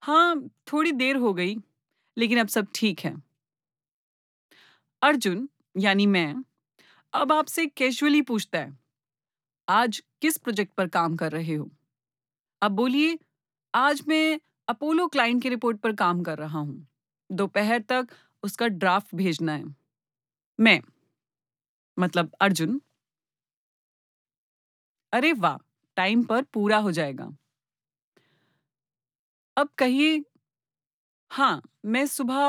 हाँ, थोड़ी देर हो गई, लेकिन अब सब ठीक है। अर्जुन, यानी मैं, अब आपसे कैजुअली पूछता है, आज किस प्रोजेक्ट पर काम कर रहे हो? अब बोलिए, आज मैं अपोलो क्लाइंट की रिपोर्ट पर काम कर रहा हूँ। दोपहर तक उसका ड्राफ्ट भेजना है। मैं, मतलब अर्जुन, अरे वाह! टाइम पर पूरा हो जाएगा। अब कहिए, हाँ, मैं सुबह